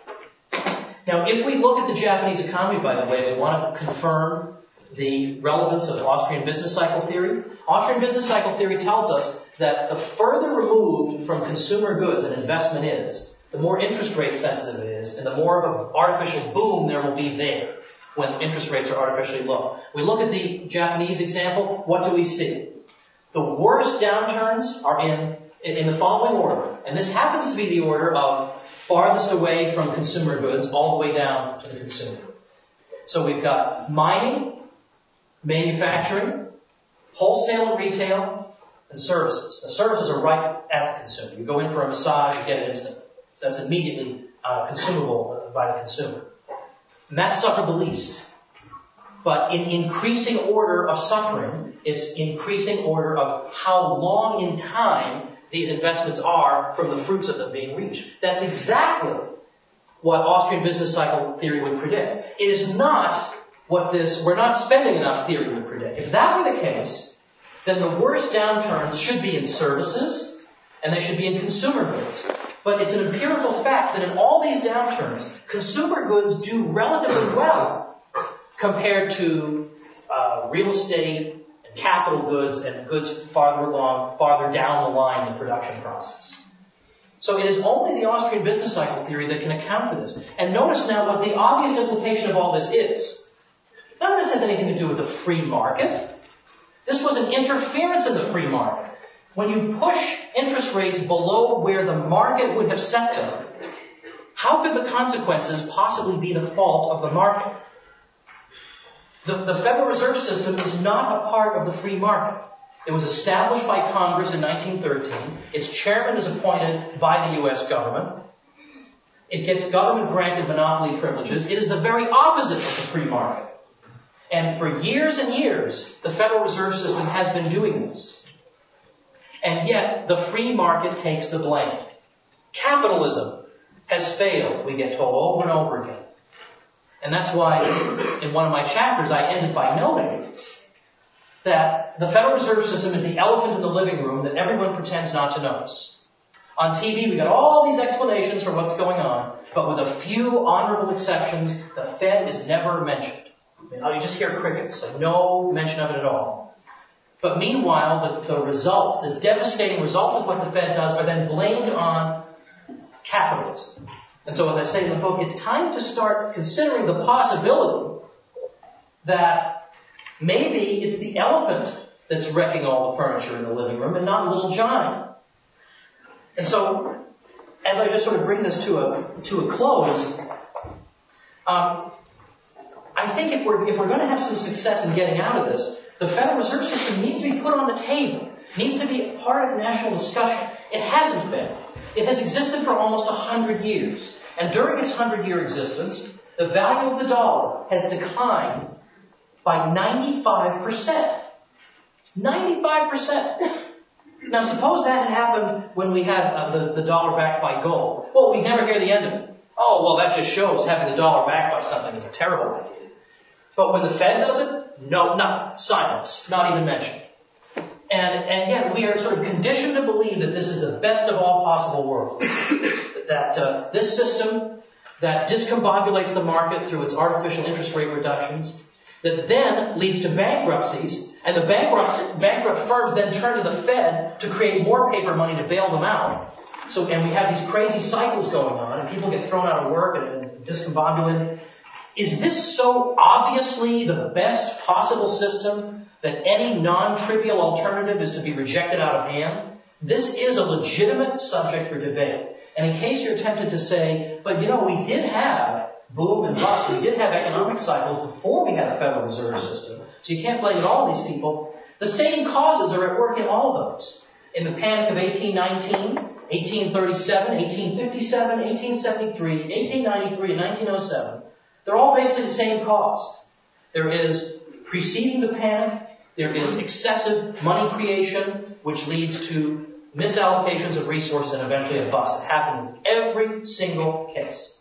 Now, if we look at the Japanese economy, by the way, we want to confirm the relevance of Austrian business cycle theory. Austrian business cycle theory tells us that the further removed from consumer goods an investment is, the more interest rate sensitive it is, and the more of an artificial boom there will be there when interest rates are artificially low. We look at the Japanese example, what do we see? The worst downturns are in the following order, and this happens to be the order of farthest away from consumer goods all the way down to the consumer. So we've got mining, manufacturing, wholesale and retail, and services. The services are right at the consumer. You go in for a massage, you get it instantly. So that's immediately consumable by the consumer. And that suffered the least. But in increasing order of suffering, it's increasing order of how long in time these investments are from the fruits of them being reached. That's exactly what Austrian business cycle theory would predict. It is not what this we're not spending enough theory would predict. If that were the case, then the worst downturns should be in services, and they should be in consumer goods. But it's an empirical fact that in all these downturns, consumer goods do relatively well compared to real estate and capital goods and goods farther down the line in the production process. So it is only the Austrian business cycle theory that can account for this. And notice now what the obvious implication of all this is. None of this has anything to do with the free market. This was an interference in the free market. When you push interest rates below where the market would have set them, how could the consequences possibly be the fault of the market? The Federal Reserve System is not a part of the free market. It was established by Congress in 1913. Its chairman is appointed by the U.S. government. It gets government-granted monopoly privileges. It is the very opposite of the free market. And for years and years, the Federal Reserve System has been doing this. And yet, the free market takes the blame. Capitalism has failed, we get told over and over again. And that's why, in one of my chapters, I ended by noting that the Federal Reserve System is the elephant in the living room that everyone pretends not to notice. On TV, we got all these explanations for what's going on, but with a few honorable exceptions, the Fed is never mentioned. You just hear crickets, and no mention of it at all. But meanwhile, the results, the devastating results of what the Fed does are then blamed on capitalism. And so, as I say in the book, it's time to start considering the possibility that maybe it's the elephant that's wrecking all the furniture in the living room and not little Johnny. And so, as I just sort of bring this to a close, I think if we're going to have some success in getting out of this, the Federal Reserve System needs to be put on the table. It needs to be a part of national discussion. It hasn't been. It has existed for almost 100 years. And during its 100-year existence, the value of the dollar has declined by 95%. 95%. Now, suppose that had happened when we had the dollar backed by gold. Well, we'd never hear the end of it. Oh, well, that just shows having the dollar backed by something is a terrible idea. But when the Fed does it, no, nothing. Silence. Not even mentioned. And yet we are sort of conditioned to believe that this is the best of all possible worlds. That this system that discombobulates the market through its artificial interest rate reductions, that then leads to bankruptcies, and the bankrupt firms then turn to the Fed to create more paper money to bail them out. And we have these crazy cycles going on, and people get thrown out of work and discombobulated. Is this so obviously the best possible system that any non-trivial alternative is to be rejected out of hand? This is a legitimate subject for debate. And in case you're tempted to say, but we did have boom and bust, we did have economic cycles before we had a Federal Reserve System, so you can't blame it all on these people. The same causes are at work in all of those. In the Panic of 1819, 1837, 1857, 1873, 1893, and 1907, they're all basically the same cause. There is, preceding the panic, there is excessive money creation, which leads to misallocations of resources and eventually a bust. It happened in every single case.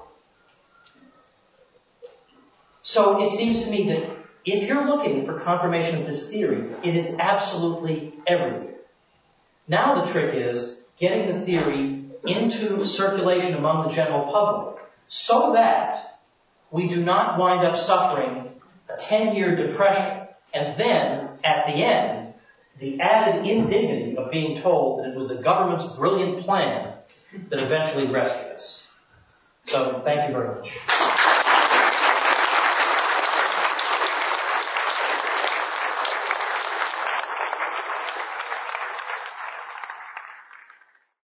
So it seems to me that if you're looking for confirmation of this theory, it is absolutely everywhere. Now the trick is getting the theory into circulation among the general public so that we do not wind up suffering a 10-year depression and then, at the end, the added indignity of being told that it was the government's brilliant plan that eventually rescued us. So, thank you very much.